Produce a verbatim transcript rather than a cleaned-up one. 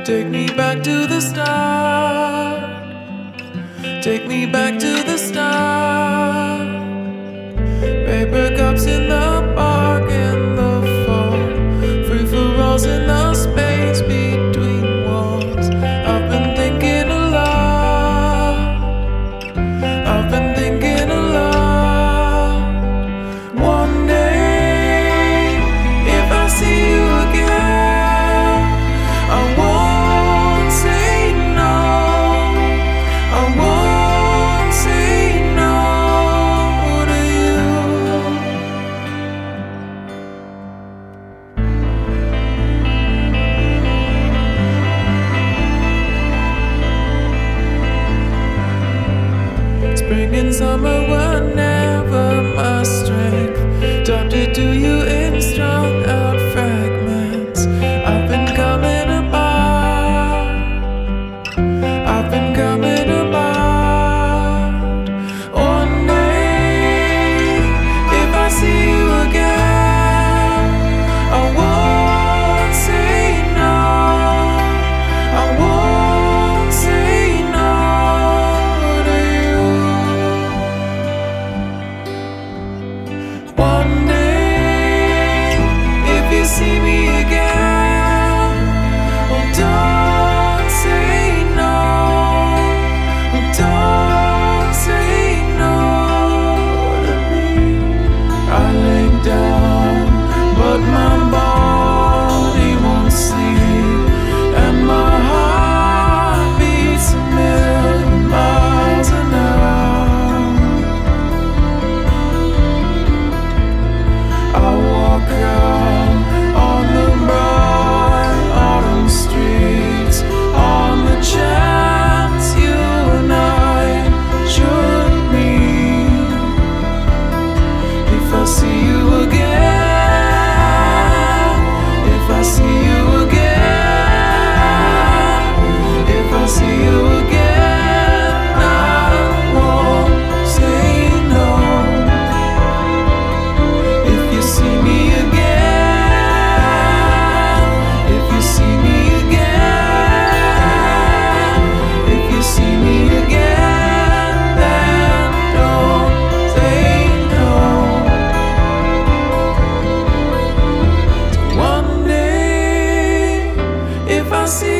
Take me back to the start. Take me back to the start. Paper cups in the park in the fall. Free for alls in the space between walls. I've been thinking a lot. I've been thinking a lot. One day, if I see you again, I won't say no. I won't say no to you. Spring and summer were never my strength. Dropped it to you in strung out fragments. I've been coming apart. I've been coming apart. One day, if I see you again, I won't say no. I won't say no to you. One day, if you see me again, oh, don't say no. Oh, don't say no to me. I lay down, but my body won't sleep, and my heart beats a million miles an hour. I walk out on the bright autumn streets on the chance you and I should meet. If I see you again, if I see you again, if I see you again, I won't say no. If you see me again, if you see me again, if you see me again, then don't say no. So one day, if I see